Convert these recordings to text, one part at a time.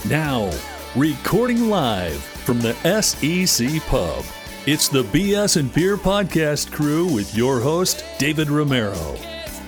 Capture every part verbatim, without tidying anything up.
Now, recording live from the S E C Pub, it's the B S and Beer Podcast crew with your host, David Romero.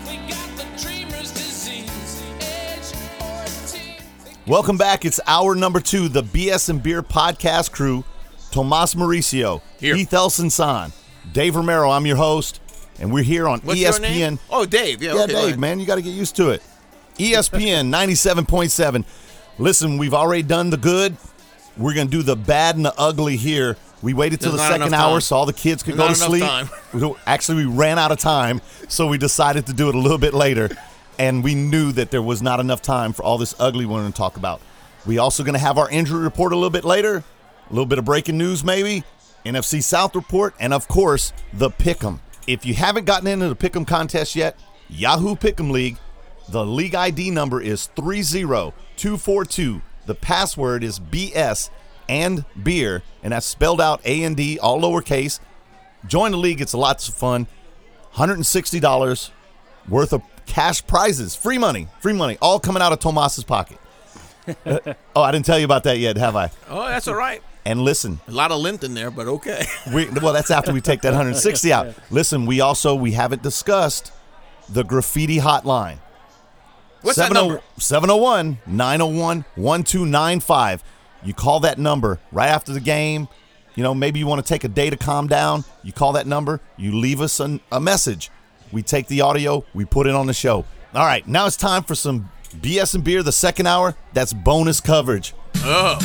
Welcome back. It's hour number two, the B S and Beer Podcast crew. Tomas Mauricio, Here. Heath Elson-San, Dave Romero. I'm your host, and we're here on What's E S P N. Your name? Oh, Dave. Yeah, Yeah, okay, go Dave, ahead. man, you got to get used to it. E S P N ninety-seven point seven. Listen, we've already done the good. We're going to do the bad and the ugly here. We waited till There's the not second enough hour time. so all the kids could There's go not to enough sleep. time. We don't- Actually, we ran out of time, so we decided to do it a little bit later. And we knew that there was not enough time for all this ugly we're going to talk about. We also going to have our injury report a little bit later. A little bit of breaking news maybe. N F C South report. And, of course, the Pick'em. If you haven't gotten into the Pick'em contest yet, Yahoo Pick'em League. The league I D number is three zero two four two. The password is B S and beer, and that's spelled out A and D, all lowercase. Join the league. It's lots of fun. one hundred sixty dollars worth of cash prizes. Free money. Free money. All coming out of Tomas's pocket. Uh, oh, I didn't tell you about that yet, have I? Oh, that's all right. And listen, A lot of lint in there, but okay. we, well, that's after we take that one hundred sixty out. Listen, we also, we haven't discussed the graffiti hotline. What's that number? seven oh one, nine oh one, one two nine five. You call that number right after the game. You know, maybe you want to take a day to calm down. You call that number. You leave us an, a message. We take the audio. We put it on the show. All right, now it's time for some B S and Beer, the second hour. That's bonus coverage. Oh.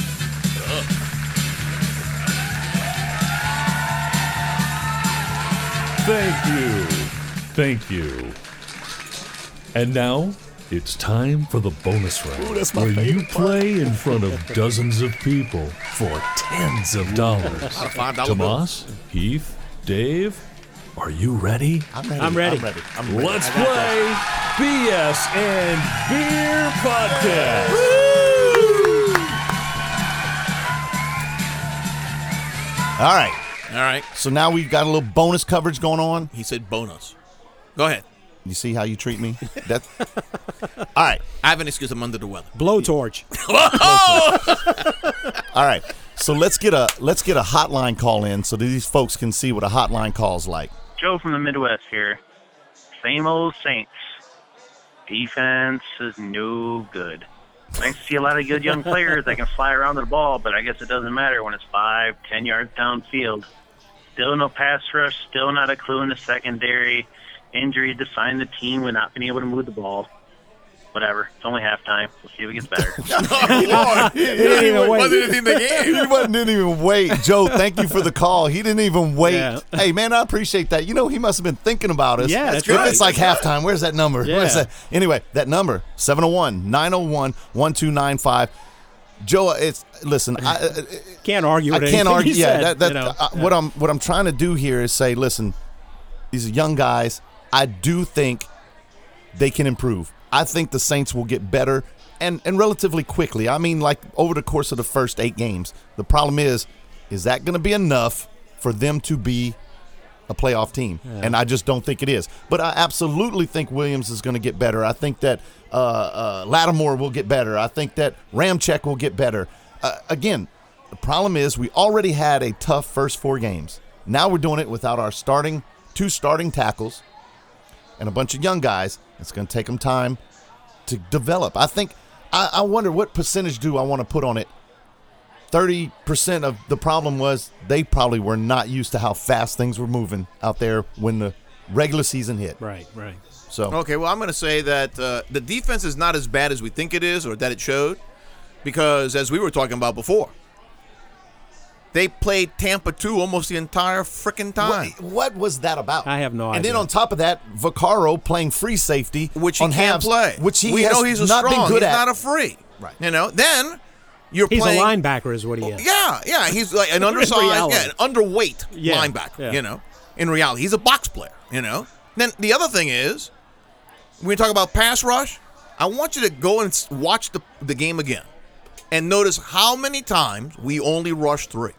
Thank you. Thank you. And now, it's time for the bonus round, Ooh, that's my where you favorite part. play in front of dozens of people for tens of dollars. five dollar Tomas, Heath, Dave, are you ready? I'm ready. I'm ready. I'm ready. I'm ready. Let's play B S and Beer Podcast. All right. All right. So now we've got a little bonus coverage going on. He said bonus. Go ahead. You see how you treat me? That. All right. I have an excuse. I'm under the weather. Blowtorch. All right. So let's get a let's get a hotline call in so that these folks can see what a hotline call's like. Joe from the Midwest here. Same old Saints. Defense is no good. Nice to see a lot of good young players that can fly around the ball, but I guess it doesn't matter when it's five, ten yards downfield. Still no pass rush, still not a clue in the secondary. Injury defined the team with not being able to move the ball. Whatever. It's only halftime. We'll see if it gets better. Oh, Lord. He didn't even wait. Wasn't in the game. He wasn't, didn't even wait. Joe, thank you for the call. He didn't even wait. Yeah. Hey, man, I appreciate that. You know, he must have been thinking about us. Yeah, that's If right. it's like halftime, where's that number? Yeah. Where's that? Anyway, that number, seven oh one, nine oh one, one two nine five. Joe, it's listen, I, Can't argue I with can't anything argue. he Yeah, said, that, that, you know. uh, what I'm what I'm trying to do here is say, listen, these are young guys. I do think they can improve. I think the Saints will get better and, and relatively quickly. I mean, like over the course of the first eight games. The problem is, is that going to be enough for them to be a playoff team? Yeah. And I just don't think it is. But I absolutely think Williams is going to get better. I think that uh, uh, Lattimore will get better. I think that Ramczyk will get better. Uh, again, the problem is we already had a tough first four games. Now we're doing it without our starting two starting tackles and a bunch of young guys. It's going to take them time to develop. I think, I, I wonder what percentage do I want to put on it. thirty percent of the problem was they probably were not used to how fast things were moving out there when the regular season hit. Right, right. So, Okay, well, I'm going to say that uh, the defense is not as bad as we think it is or that it showed because, as we were talking about before, they played Tampa two almost the entire freaking time. what, what was that about? I have no And idea. then on top of that, Vaccaro playing free safety, Which he on can't halves, play. which he we has know he's a not strong. been good he's at. not a free. Right. You know, then you're He's playing. a linebacker is what he is. Yeah, yeah. He's like an undersized, reality. yeah, an underweight Yeah, linebacker, yeah. you know. In reality, he's a box player, you know. Then the other thing is, when we talk about pass rush, I want you to go and s- watch the, the game again and notice how many times we only rush three.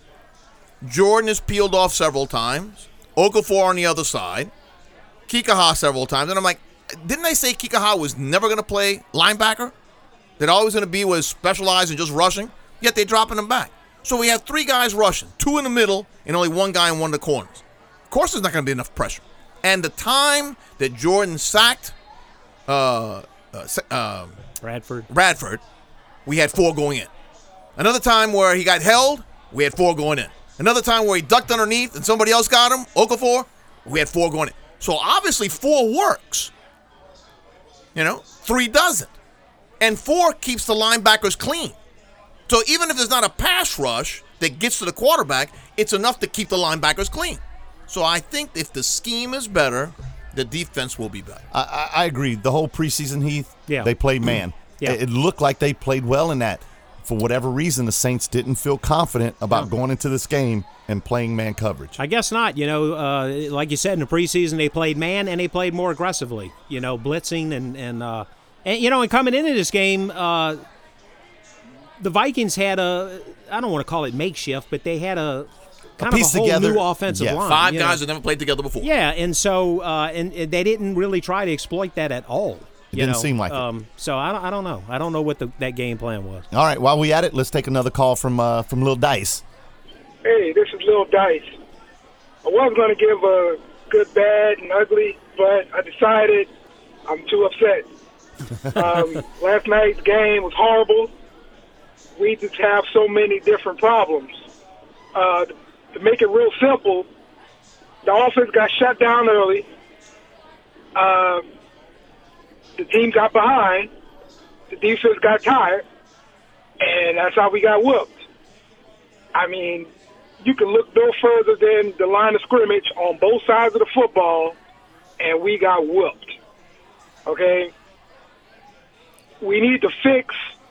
Jordan is peeled off several times. Okafor on the other side. Kikaha several times. And I'm like, didn't I say Kikaha was never going to play linebacker? that always going to be was specialized in just rushing, yet they're dropping them back. So we have three guys rushing, two in the middle, and only one guy in one of the corners. Of course, there's not going to be enough pressure. And the time that Jordan sacked uh, uh, uh, Bradford. Bradford, we had four going in. Another time where he got held, we had four going in. Another time where he ducked underneath and somebody else got him, Okafor, we had four going in. So obviously four works. You know, three doesn't. And four keeps the linebackers clean. So even if there's not a pass rush that gets to the quarterback, it's enough to keep the linebackers clean. So I think if the scheme is better, the defense will be better. I, I, I agree. The whole preseason, Heath, Yeah. they played man. Yeah. It, it looked like they played well in that. For whatever reason, the Saints didn't feel confident about going into this game and playing man coverage. I guess not. You know, uh, like you said, in the preseason, they played man and they played more aggressively, you know, blitzing and, and, uh, and you know, and coming into this game, uh, the Vikings had a, I don't want to call it makeshift, but they had a kind a of a piece whole together. new offensive Yeah. line. Five you guys know. that never played together before. Yeah, and so uh, and, and they didn't really try to exploit that at all. It you didn't know? seem like it. um, So I don't, I don't know. I don't know what the, that game plan was. All right, while we at it, let's take another call from uh, from Lil Dice. Hey, this is Lil Dice. I was going to give a good, bad, and ugly, but I decided I'm too upset. um, last night's game was horrible. We just have so many different problems. Uh, to make it real simple, the offense got shut down early. Uh, the team got behind. The defense got tired. And that's how we got whooped. I mean, you can look no further than the line of scrimmage on both sides of the football, and we got whooped. Okay? We need to fix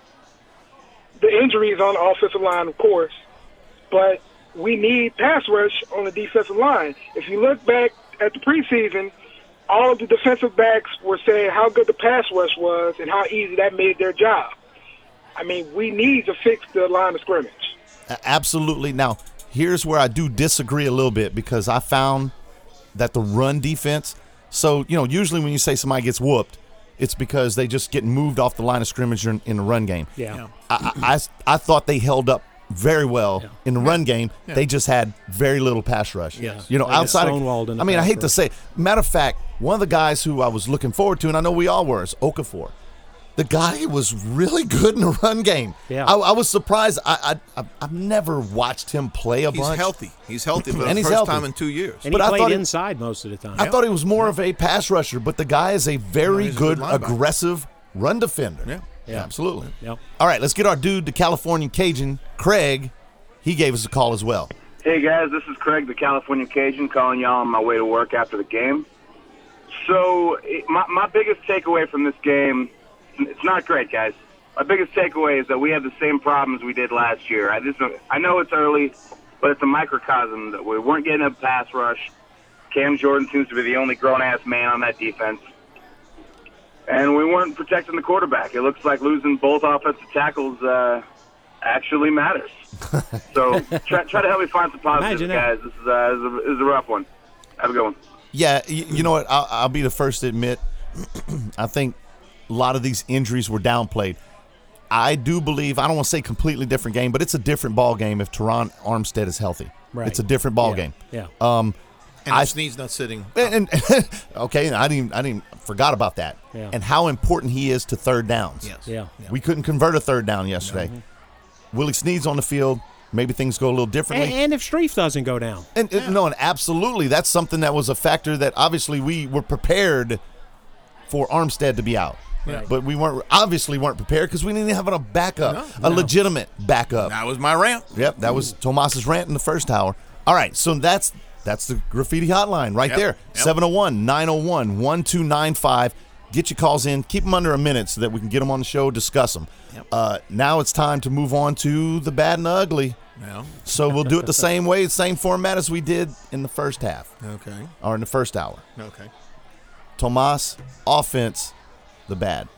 the injuries on the offensive line, of course, but we need pass rush on the defensive line. If you look back at the preseason, all of the defensive backs were saying how good the pass rush was and how easy that made their job. I mean, we need to fix the line of scrimmage. Absolutely. Now, here's where I do disagree a little bit because I found that the run defense, so, you know, usually when you say somebody gets whooped, it's because they just get moved off the line of scrimmage in, in the run game. Yeah. I, I, I, I thought they held up very well Yeah. in the run game. Yeah. They just had very little pass rush. Yes. You know, They got outside stonewalled in of, the I mean, I pass hate to rush. say, matter of fact, one of the guys who I was looking forward to, and I know we all were, is Okafor. The guy was really good in the run game. Yeah. I, I was surprised. I, I, I- I've never watched him play a He's bunch. healthy. He's healthy for the And he's first healthy. time in two years. And But I he thought played it- inside most of the time. I thought he was more of a pass rusher, but the guy is a very he's a good, good linebacker. aggressive run defender. Yeah. Yeah. Absolutely. Yep. All right, let's get our dude, the California Cajun, Craig. He gave us a call as well. Hey guys, this is Craig, the California Cajun, calling y'all on my way to work after the game. So it- my, my biggest takeaway from this game, it's not great, guys. My biggest takeaway is that we have the same problems we did last year. I, just, I know it's early, but it's a microcosm that we weren't getting a pass rush. Cam Jordan seems to be the only grown-ass man on that defense. And we weren't protecting the quarterback. It looks like losing both offensive tackles uh, actually matters. So try, try to help me find some positives, Imagine that. guys. This is, uh, this, is a, this is a rough one. Have a good one. Yeah, you, you know what? I'll, I'll be the first to admit, I think a lot of these injuries were downplayed. I do believe, I don't want to say completely different game, but it's a different ball game if Teron Armstead is healthy. Right. It's a different ball Yeah. game. Yeah. Um, And I- Snead's not sitting. and, and okay, I didn't, I didn't forgot about that. Yeah. And how important he is to third downs. Yes. Yeah. We couldn't convert a third down yesterday. Willie Snead's on the field. Maybe things go a little differently. And, and if Streif doesn't go down. And, and no, and absolutely, that's something that was a factor that obviously we were prepared for Armstead to be out. Right. But we weren't obviously weren't prepared because we didn't have a backup, No. a legitimate backup. That was my rant. Yep, that was Tomas's rant in the first hour. All right, so that's that's the graffiti hotline right Yep, there. yep. seven oh one, nine oh one, one two nine five. Get your calls in. Keep them under a minute so that we can get them on the show, discuss them. Yep. Uh, now it's time to move on to the bad and the ugly. Yeah. So we'll do it the same way, same format as we did in the first half Okay. or in the first hour. Okay. Tomas, offense, the bad.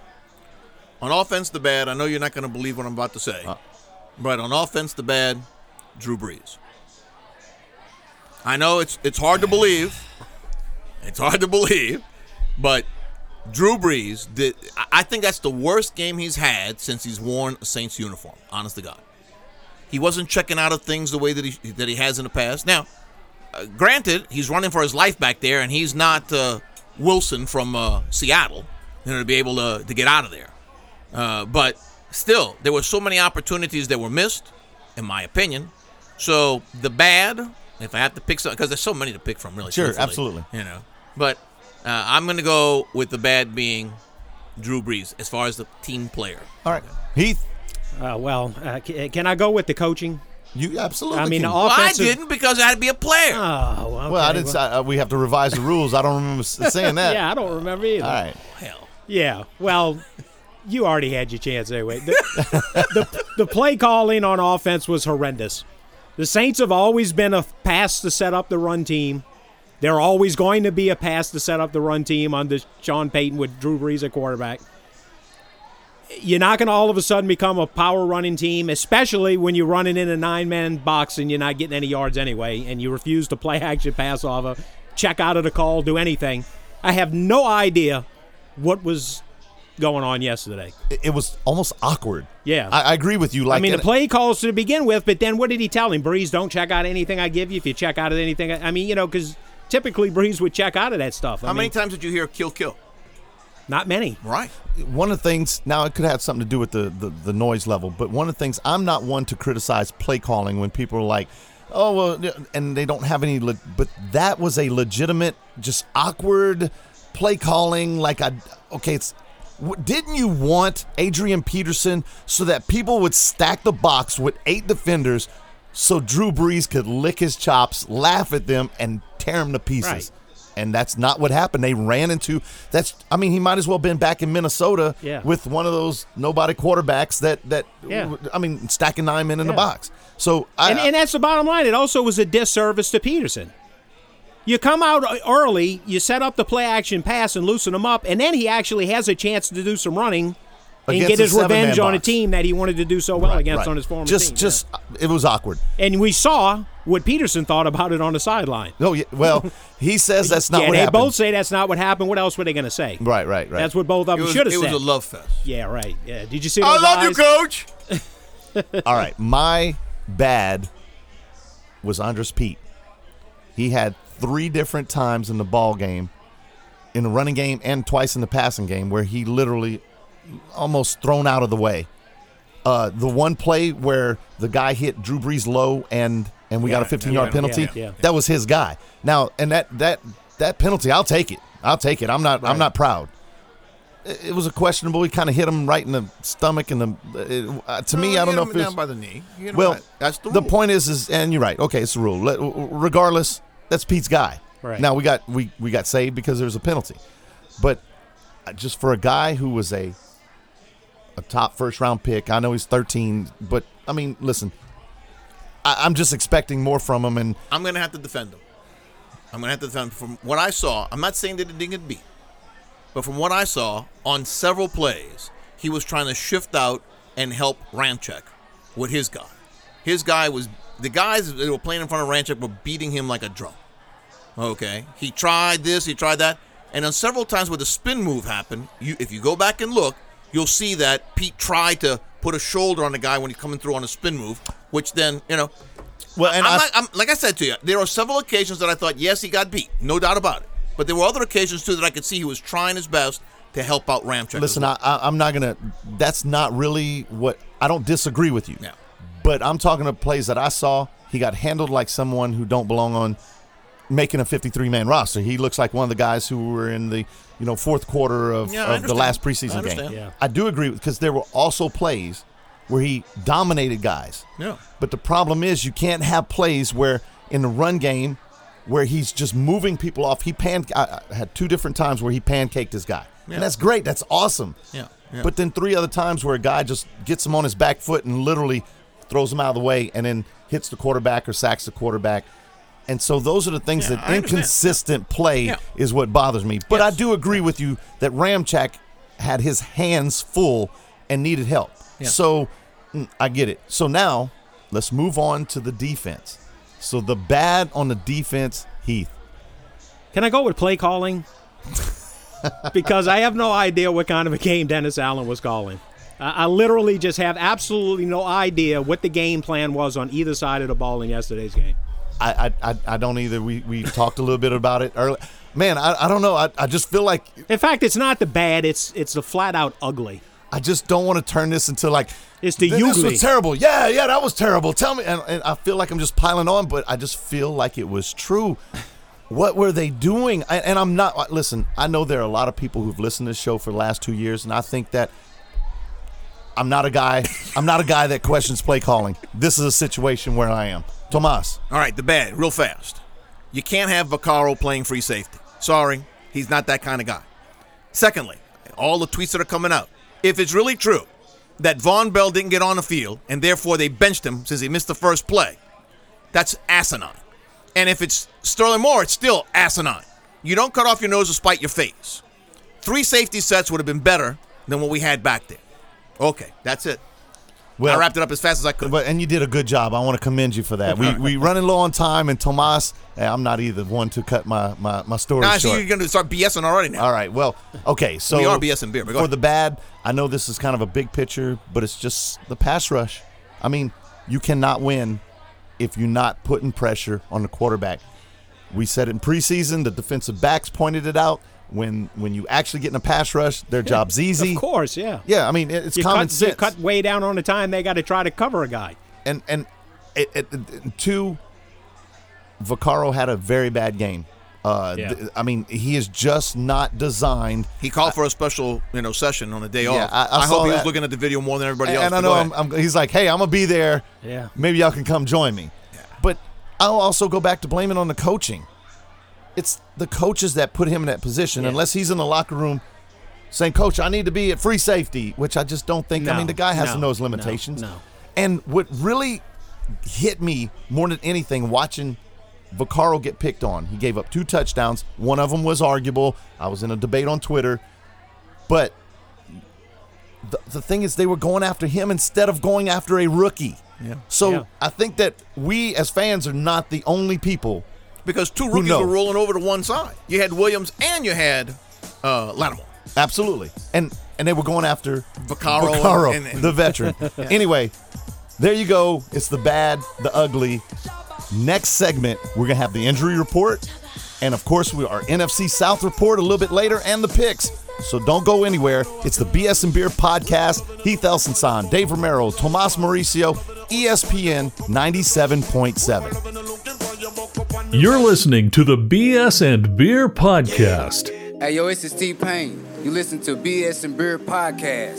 On offense, the bad. I know you're not going to believe what I'm about to say, Uh. but on offense, the bad. Drew Brees. I know it's it's hard to believe. It's hard to believe, but Drew Brees did. I think that's the worst game he's had since he's worn a Saints uniform. Honest to God, he wasn't checking out of things the way that he that he has in the past. Now, uh, granted, he's running for his life back there, and he's not uh, Wilson from uh, Seattle, you know, to be able to to get out of there. Uh, but still, there were so many opportunities that were missed, in my opinion. So the bad, if I have to pick some, because there's so many to pick from, really. Sure, truthfully, absolutely. You know, but uh, I'm going to go with the bad being Drew Brees as far as the team player. All right, Heath. Uh, well, uh, c- can I go with the coaching? You absolutely. I mean, can. the Well, I offensive. didn't because I had to be a player. Oh, okay. well, I didn't. Uh, we have to revise the rules. I don't remember s- saying that. Yeah, I don't remember either. All right. Hell. Yeah, well, you already had your chance anyway. The, the, the play calling on offense was horrendous. The Saints have always been a pass to set up the run team. They're always going to be a pass to set up the run team under Sean Payton with Drew Brees at quarterback. You're not going to all of a sudden become a power running team, especially when you're running in a nine-man box and you're not getting any yards anyway, and you refuse to play action pass off a check out of the call, do anything. I have no idea what was going on yesterday. It, it was almost awkward. Yeah. I, I agree with you. Like, I mean, the and- play calls to begin with, but then what did he tell him? Breeze, don't check out anything I give you. If you check out of anything, I mean, you know, because typically Breeze would check out of that stuff. I How mean, many times did you hear kill, kill? Not many. Right. one of the things, now it could have something to do with the, the, the noise level, but one of the things, I'm not one to criticize play calling when people are like, oh, well, and they don't have any, le- but that was a legitimate, just awkward play calling. Like, I, okay, it's, w- didn't you want Adrian Peterson so that people would stack the box with eight defenders so Drew Brees could lick his chops, laugh at them, and tear them to pieces? Right. And that's not what happened. They ran into that's. I mean, he might as well have been back in Minnesota Yeah. with one of those nobody quarterbacks that that. Yeah. I mean, stacking nine men in the Yeah. box. So I, And, and that's the bottom line. It also was a disservice to Peterson. You come out early, you set up the play action pass and loosen him up, and then he actually has a chance to do some running and Against get a his revenge seven-man on a box. team that he wanted to do so well Right, against right. on his former just team. just it was awkward. Yeah. And we saw what Peterson thought about it on the sideline. No, yeah, well, he says that's not yeah, what they happened. both say that's not what happened. What else were they going to say? right, right, right. That's what both of It them was, should have it said. was a love fest. Yeah, right. Yeah. Did you see I those love eyes? you, Coach. All right, my bad was Andres Pete. He had three different times in the ball game, in the running game and twice in the passing game, where he literally almost thrown out of the way. Uh, the one play where the guy hit Drew Brees low and and we got a fifteen-yard yeah, penalty, yeah, yeah. that was his guy. Now, and that that that penalty, I'll take it. I'll take it. I'm not I'm not proud. It, it was a questionable. He kind of hit him right in the stomach and the. It, uh, to me, No, I don't hit know him if it's down by the knee. You know well, what? That's the the rule. point is, is, and you're right. Okay, it's the rule. Let- Regardless, that's Pete's guy. Right. Now we got we we got saved because there was a penalty, but just for a guy who was a a top first round pick, I know he's thirteen, but I mean, listen, I, I'm just expecting more from him, and I'm going to have to defend him. I'm going to have to defend him. From what I saw, I'm not saying that he didn't get beat, but from what I saw on several plays, he was trying to shift out and help Ramczyk with his guy. His guy was, the guys that were playing in front of Ramczyk were beating him like a drum. Okay? He tried this, he tried that, and on several times where the spin move happened, you, if you go back and look, you'll see that Pete tried to put a shoulder on the guy when he's coming through on a spin move, which then, you know, well, and I'm I, not, I'm, like I said to you, there are several occasions that I thought, yes, he got beat, no doubt about it. But there were other occasions too that I could see he was trying his best to help out Ramczyk. listen, as well. I, I, I'm not gonna. That's not really what I don't disagree with you. Yeah. But I'm talking of plays that I saw. He got handled like someone who don't belong on making a fifty-three man roster. He looks like one of the guys who were in the you know fourth quarter of, Yeah, I of the understand. last I preseason game. understand. Yeah. I do agree because there were also plays where he dominated guys. Yeah. But the problem is you can't have plays where in the run game where he's just moving people off. He pan. I, I had two different times where he pancaked his guy, Yeah. and that's great. That's awesome. Yeah, yeah. But then three other times where a guy just gets him on his back foot and literally throws him out of the way, and then hits the quarterback or sacks the quarterback. And so those are the things Yeah, that I understand. inconsistent play Yeah. is what bothers me. But Yes. I do agree with you that Ramczyk had his hands full and needed help. Yeah. So mm, I get it. So now let's move on to the defense. So the bad on the defense, Heath. Can I go with play calling? because I have no idea what kind of a game Dennis Allen was calling. I, I literally just have absolutely no idea what the game plan was on either side of the ball in yesterday's game. I I, I, I don't either. We we talked a little bit about it earlier. Man, I, I don't know. I, I just feel like in fact, it's not the bad. It's it's the flat out ugly. I just don't want to turn this into like it's the this ugly. was terrible. Yeah, yeah, that was terrible. Tell me, and, and I feel like I'm just piling on, but I just feel like it was true. What were they doing? I, and I'm not. Listen, I know there are a lot of people who've listened to this show for the last two years, and I think that I'm not a guy. I'm not a guy that questions play calling. This is a situation where I am. Tomas. All right, the bad, real fast. You can't have Vaccaro playing free safety. Sorry, he's not that kind of guy. Secondly, all the tweets that are coming out. If it's really true that Von Bell didn't get on the field and therefore they benched him since he missed the first play, that's asinine. And if it's Sterling Moore, it's still asinine. You don't cut off your nose to spite your face. Three safety sets would have been better than what we had back there. Okay, that's it. Well, I wrapped it up as fast as I could. But and you did a good job. I want to commend you for that. We we running low on time, and Tomas, I'm not either one to cut my my, my story nah, short. So you're going to start BSing already now. All right. Well, okay. So we are BSing beer. But go for ahead. the bad, I know this is kind of a big picture, but it's just the pass rush. I mean, you cannot win if you're not putting pressure on the quarterback. We said it in preseason. The defensive backs pointed it out. When when you actually get in a pass rush, their job's easy. Of course, yeah. Yeah, I mean, it's you common cut, sense. You cut way down on the time they got to try to cover a guy. And and it, it, it, two, Vaccaro had a very bad game. Uh, Yeah. th- I mean, he is just not designed. He called for a special, you know, session on the day Yeah, off. I- I I, saw hope he was that. looking at the video more than everybody And, else. and I but know go I'm, ahead. I'm, he's like, hey, I'm gonna be there. Yeah. Maybe y'all can come join me. But I'll also go back to blaming on the coaching. It's the coaches that put him in that position. Yeah. Unless he's in the locker room saying, Coach, I need to be at free safety, which I just don't think. I No, mean, the guy has no, to know his no, limitations. no. And what really hit me more than anything watching Vaccaro get picked on, he gave up two touchdowns. One of them was arguable. I was in a debate on Twitter. But the, the thing is, they were going after him instead of going after a rookie. Yeah. So Yeah. I think that we as fans are not the only people. Because two Who rookies knows? were rolling over to one side. You had Williams and you had uh, Lattimore. Absolutely. And and they were going after Vaccaro Vaccaro, and- and- the veteran. Anyway, there you go. It's the bad, the ugly. Next segment, we're going to have the injury report. And, of course, we our N F C South report a little bit later and the picks. So don't go anywhere. It's the B S and Beer Podcast. Heath Elsenson, Dave Romero, Tomas Mauricio, E S P N ninety-seven point seven. You're listening to the B S and Beer Podcast. Hey, yo, it's T-Pain. You listen to B S and Beer Podcast.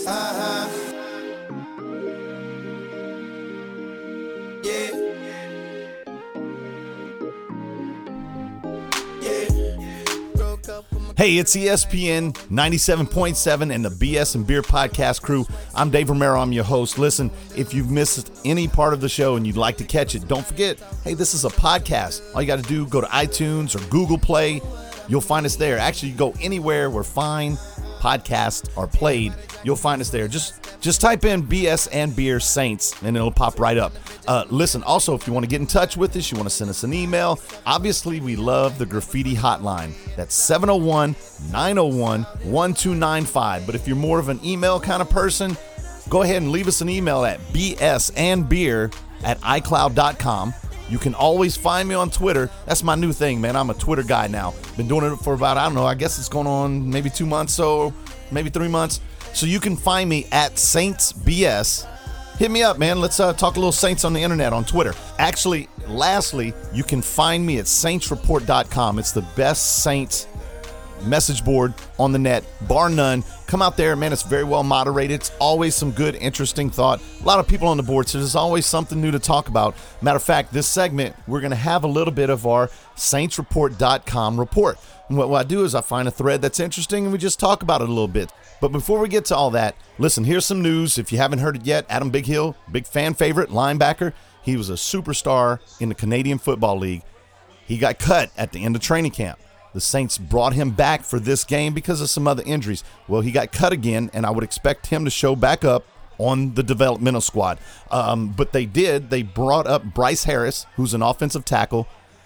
Hey, it's E S P N ninety-seven point seven and the B S and Beer Podcast crew. I'm Dave Romero. I'm your host. Listen, if you've missed any part of the show and you'd like to catch it, don't forget, hey, this is a podcast. All you got to do, go to iTunes or Google Play. You'll find us there. Actually, you go anywhere where fine podcasts are played. You'll find us there. Just just type in B S and Beer Saints and it'll pop right up. Uh, listen, also, if you want to get in touch with us, you want to send us an email, obviously we love the graffiti hotline. That's seven oh one, nine oh one, one two nine five. But if you're more of an email kind of person, go ahead and leave us an email at b s and beer at i cloud dot com. You can always find me on Twitter. That's my new thing, man. I'm a Twitter guy now. Been doing it for about, I don't know, I guess it's going on maybe two months, so maybe three months. So you can find me at Saints B S. Hit me up, man. Let's uh, talk a little Saints on the internet on Twitter. Actually, lastly, you can find me at saints report dot com. It's the best Saints message board on the net, bar none. Come out there, man. It's very well moderated. It's always some good, interesting thought. A lot of people on the board, so there's always something new to talk about. Matter of fact, this segment, we're going to have a little bit of our saints report dot com report. And what, what I do is I find a thread that's interesting and we just talk about it a little bit. But before we get to all that, listen, here's some news. If you haven't heard it yet, Adam Big Hill, big fan favorite, linebacker. He was a superstar in the Canadian Football League. He got cut at the end of training camp. The Saints brought him back for this game because of some other injuries. Well, he got cut again, and I would expect him to show back up on the developmental squad. Um, but they did. They brought up Bryce Harris, who's an offensive tackle.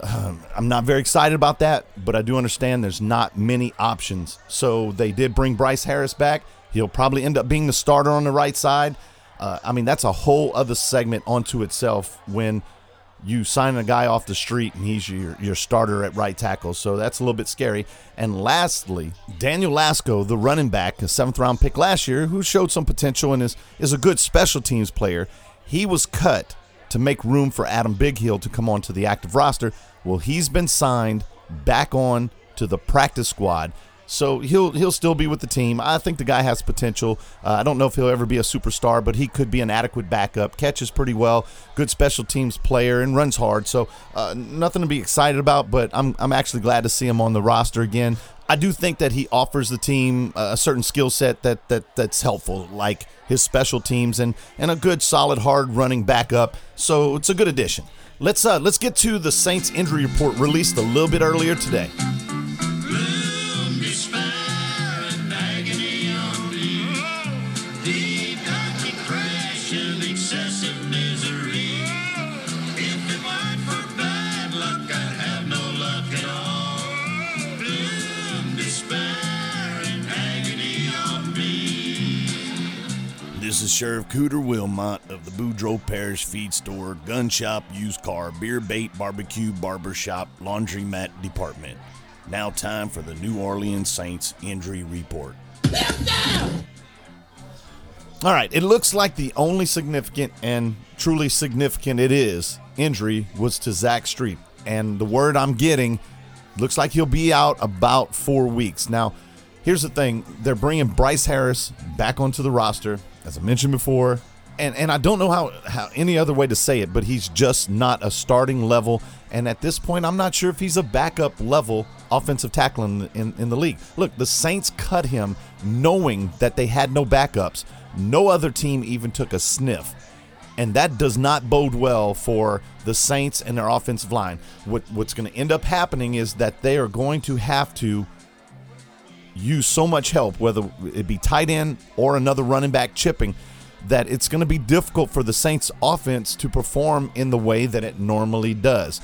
um, I'm not very excited about that, but I do understand there's not many options. So they did bring Bryce Harris back. He'll probably end up being the starter on the right side. Uh, I mean, that's a whole other segment onto itself when you sign a guy off the street and he's your, your starter at right tackle. So that's a little bit scary. And lastly, Daniel Lasco, the running back, a seventh round pick last year, who showed some potential and is, is a good special teams player. He was cut to make room for Adam Bighill to come onto the active roster. Well, he's been signed back on to the practice squad. So he'll he'll still be with the team. I think the guy has potential. Uh, I don't know if he'll ever be a superstar, but he could be an adequate backup. Catches pretty well, good special teams player, and runs hard. So uh, nothing to be excited about, but I'm I'm actually glad to see him on the roster again. I do think that he offers the team a certain skill set that that that's helpful, like his special teams and and a good, solid, hard running backup. So it's a good addition. Let's uh let's get to the Saints injury report released a little bit earlier today. This is Sheriff Cooter Wilmot of the Boudreaux Parish Feed Store, Gun Shop, Used Car, Beer Bait, Barbecue, Barber Shop, Laundromat Department. Now time for the New Orleans Saints injury report. All right, it looks like the only significant, and truly significant it is, injury was to Zach Street. And the word I'm getting, looks like he'll be out about four weeks. Now, here's the thing. They're bringing Bryce Harris back onto the roster, as I mentioned before, and, and I don't know how, how any other way to say it, but he's just not a starting level, and at this point, I'm not sure if he's a backup level offensive tackle in, in, in the league. Look, the Saints cut him knowing that they had no backups. No other team even took a sniff, and that does not bode well for the Saints and their offensive line. What, what's going to end up happening is that they are going to have to use so much help, whether it be tight end or another running back chipping, that it's going to be difficult for the Saints offense to perform in the way that it normally does.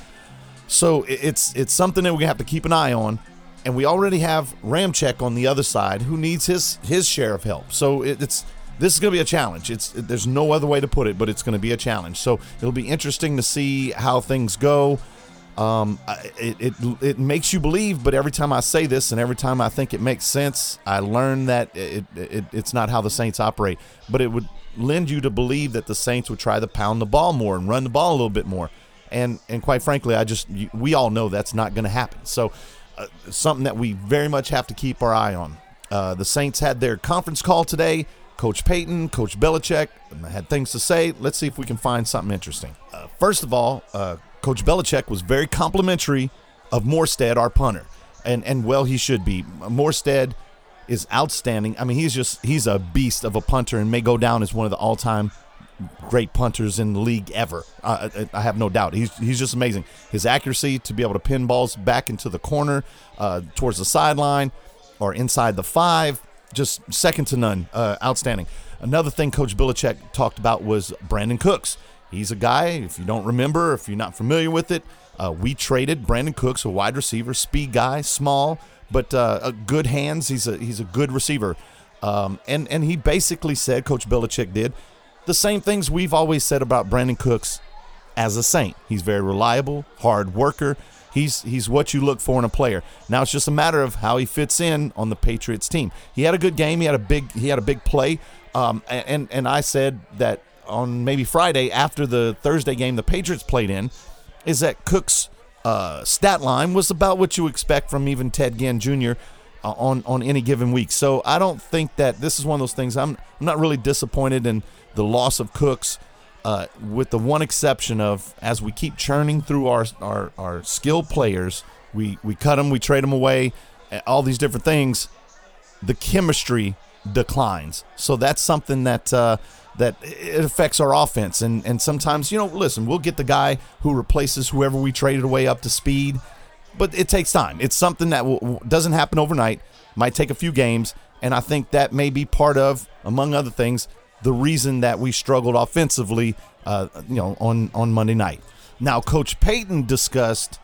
So it's it's something that we have to keep an eye on, and we already have Ramczyk on the other side who needs his his share of help. So it, it's this is going to be a challenge. It's it, there's no other way to put it, but it's going to be a challenge. So it'll be interesting to see how things go. Um, it, it it makes you believe, but every time I say this and every time I think it makes sense, I learn that it, it it's not how the Saints operate. But it would lend you to believe that the Saints would try to pound the ball more and run the ball a little bit more. And and quite frankly, I just we all know that's not going to happen. So uh, something that we very much have to keep our eye on. Uh, the Saints had their conference call today. Coach Payton, Coach Belichick had things to say. Let's see if we can find something interesting. Uh, first of all, uh, Coach Belichick was very complimentary of Morstead, our punter, and and well, he should be. Morstead is outstanding. I mean, he's just he's a beast of a punter and may go down as one of the all-time great punters in the league ever. Uh, I, I have no doubt. He's he's just amazing. His accuracy to be able to pin balls back into the corner, uh, towards the sideline, or inside the five, just second to none. Uh, outstanding. Another thing Coach Belichick talked about was Brandon Cooks. He's a guy, if you don't remember, if you're not familiar with it, uh, we traded Brandon Cooks, a wide receiver, speed guy, small, but uh, good hands. He's a he's a good receiver. Um, and, and he basically said, Coach Belichick did, the same things we've always said about Brandon Cooks as a Saint. He's very reliable, hard worker. He's he's what you look for in a player. Now it's just a matter of how he fits in on the Patriots team. He had a good game. He had a big he had a big play. Um, and and I said that on maybe Friday after the Thursday game the Patriots played in, is that Cook's uh, stat line was about what you expect from even Ted Ginn Junior Uh, on, on any given week. So I don't think that this is one of those things. I'm, I'm not really disappointed in the loss of Cooks, uh, with the one exception of as we keep churning through our our, our skilled players, we, we cut them, we trade them away, all these different things, the chemistry declines. So that's something that uh, that it affects our offense. And, and sometimes, you know, listen, we'll get the guy who replaces whoever we traded away up to speed, but it takes time. It's something that will, doesn't happen overnight, might take a few games, and I think that may be part of, among other things, the reason that we struggled offensively, uh, you know, on, on Monday night. Now, Coach Payton discussed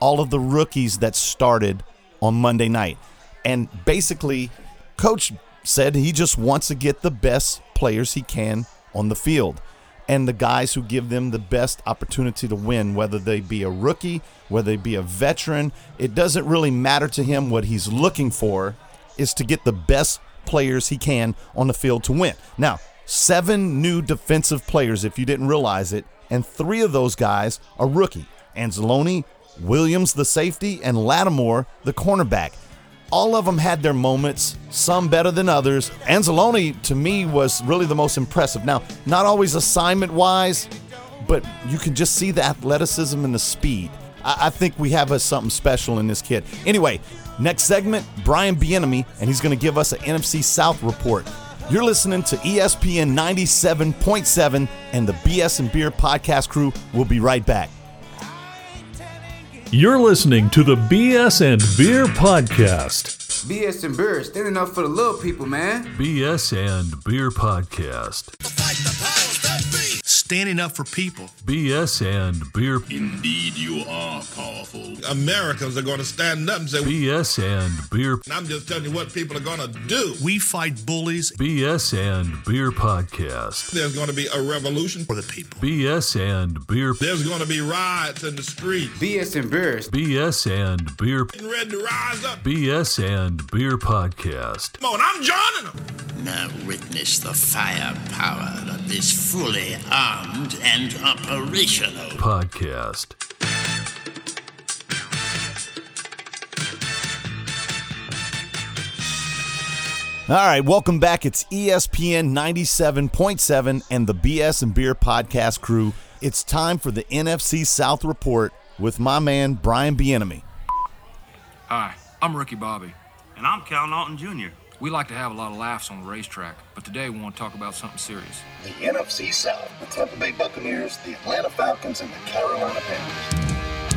all of the rookies that started on Monday night. And basically, Coach said he just wants to get the best players he can on the field and the guys who give them the best opportunity to win, whether they be a rookie, whether they be a veteran. It doesn't really matter to him. What he's looking for is to get the best players he can on the field to win. Now, seven new defensive players, if you didn't realize it, and three of those guys are rookie. Anzalone, Williams, the safety, and Lattimore, the cornerback. All of them had their moments, some better than others. Anzalone, to me, was really the most impressive. Now, not always assignment-wise, but you can just see the athleticism and the speed. I, I think we have a, something special in this kid. Anyway, next segment, Brian Bieniemy, and he's going to give us an N F C South report. You're listening to E S P N ninety-seven point seven, and the B S and Beer podcast crew will be right back. You're listening to the B S and Beer podcast. B S and Beer, standing up for the little people, man. B S and Beer podcast. Standing up for people. B S and Beer. Indeed, you are powerful. Americans are going to stand up and say, B S and Beer. And I'm just telling you what people are going to do. We fight bullies. B S and Beer podcast. There's going to be a revolution for the people. B S and Beer. There's going to be riots in the streets. B S and Beer. B S and Beer. Getting ready to rise up. B S and Beer podcast. Come on, I'm joining them. Now witness the firepower of this fully armed and operational podcast. All right, welcome back. It's E S P N ninety-seven point seven and the B S and Beer podcast crew. It's time for the N F C South report with my man, Brian Bieniemy. Hi, I'm Ricky Bobby. And I'm Cal Naughton Junior We like to have a lot of laughs on the racetrack, but today we want to talk about something serious. The N F C South, the Tampa Bay Buccaneers, the Atlanta Falcons, and the Carolina Panthers.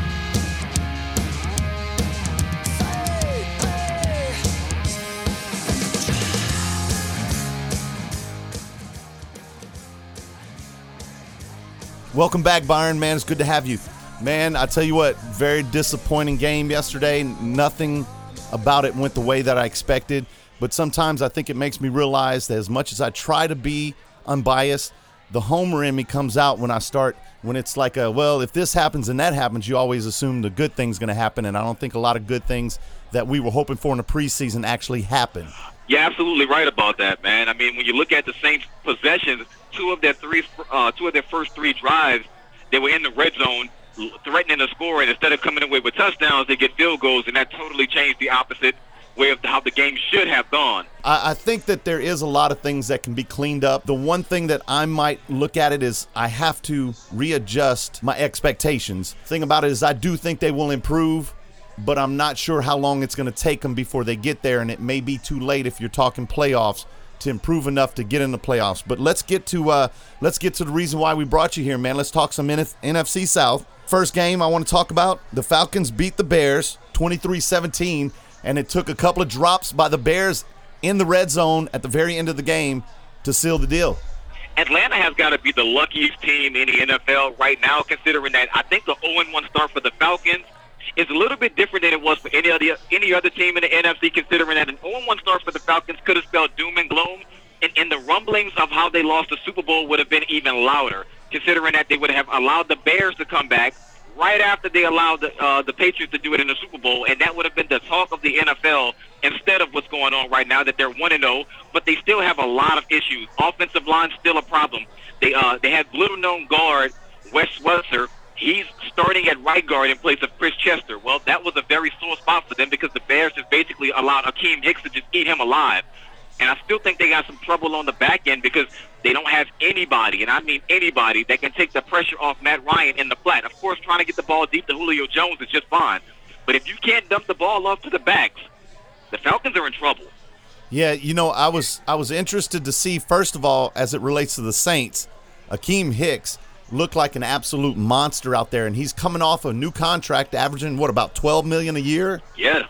Welcome back, Byron. Man, it's good to have you. Man, I tell you what, very disappointing game yesterday. Nothing about it went the way that I expected. But sometimes I think it makes me realize that as much as I try to be unbiased, the homer in me comes out when I start, when it's like, a, well, if this happens and that happens, you always assume the good thing's going to happen. And I don't think a lot of good things that we were hoping for in the preseason actually happened. You're absolutely right about that, man. I mean, when you look at the Saints' possessions, two of their three, uh, two of their first three drives, they were in the red zone, threatening to score, and instead of coming away with touchdowns, they get field goals, and that totally changed the opposite way of how the game should have gone. I, I think that there is a lot of things that can be cleaned up. The one thing that I might look at it is I have to readjust my expectations. The thing about it is I do think they will improve, but I'm not sure how long it's going to take them before they get there, and it may be too late if you're talking playoffs to improve enough to get in the playoffs. But let's get to uh, let's get to the reason why we brought you here, man. Let's talk some N F C South. First game I want to talk about, the Falcons beat the Bears twenty-three seventeen, and it took a couple of drops by the Bears in the red zone at the very end of the game to seal the deal. Atlanta has got to be the luckiest team in the N F L right now, considering that I think the oh and one start for the Falcons is a little bit different than it was for any other any other team in the N F C, considering that an oh and one start for the Falcons could have spelled doom and gloom, and, and the rumblings of how they lost the Super Bowl would have been even louder, considering that they would have allowed the Bears to come back right after they allowed the, uh, the Patriots to do it in the Super Bowl, and that would have been the talk of the N F L instead of what's going on right now, that they're one and oh, but they still have a lot of issues. Offensive line still a problem. They uh, they had little-known guard Wes Welker. He's starting at right guard in place of Chris Chester. Well, that was a very sore spot for them because the Bears just basically allowed Akeem Hicks to just eat him alive. And I still think they got some trouble on the back end because they don't have anybody, and I mean anybody, that can take the pressure off Matt Ryan in the flat. Of course, trying to get the ball deep to Julio Jones is just fine. But if you can't dump the ball off to the backs, the Falcons are in trouble. Yeah, you know, I was I was interested to see, first of all, as it relates to the Saints, Akeem Hicks looked like an absolute monster out there, and he's coming off a new contract averaging, what, about twelve million dollars a year? Yeah.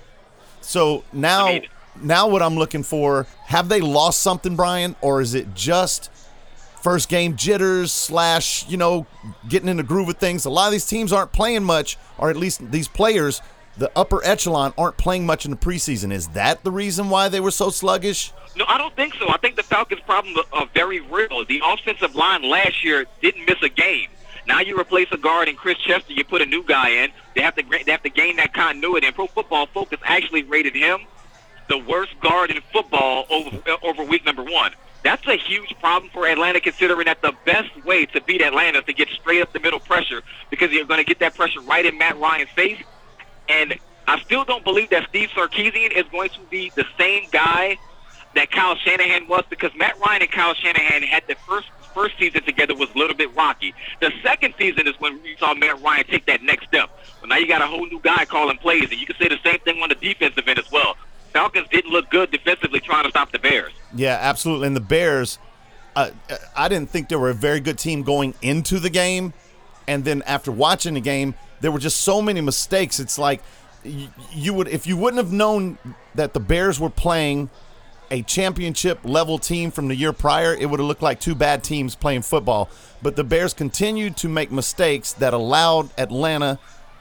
So now, I mean, now what I'm looking for, have they lost something, Brian, or is it just first game jitters slash, you know, getting in the groove of things. A lot of these teams aren't playing much, or at least these players, the upper echelon, aren't playing much in the preseason. Is that the reason why they were so sluggish? No, I don't think so. I think the Falcons' problems are very real. The offensive line last year didn't miss a game. Now you replace a guard in Chris Chester, you put a new guy in. They have to they have to gain that continuity. And Pro Football Focus actually rated him the worst guard in football over over week number one. That's a huge problem for Atlanta, considering that the best way to beat Atlanta is to get straight up the middle pressure, because you're going to get that pressure right in Matt Ryan's face. And I still don't believe that Steve Sarkisian is going to be the same guy that Kyle Shanahan was, because Matt Ryan and Kyle Shanahan had the first first season together was a little bit rocky. The second season is when we saw Matt Ryan take that next step. Well, now you got a whole new guy calling plays, and you can say the same thing on the defensive end as well. Falcons didn't look good defensively trying to stop the Bears. Yeah, absolutely. And the Bears, uh, I didn't think they were a very good team going into the game. And then after watching the game, there were just so many mistakes. It's like you, you would, if you wouldn't have known that the Bears were playing a championship level team from the year prior, it would have looked like two bad teams playing football. But the Bears continued to make mistakes that allowed Atlanta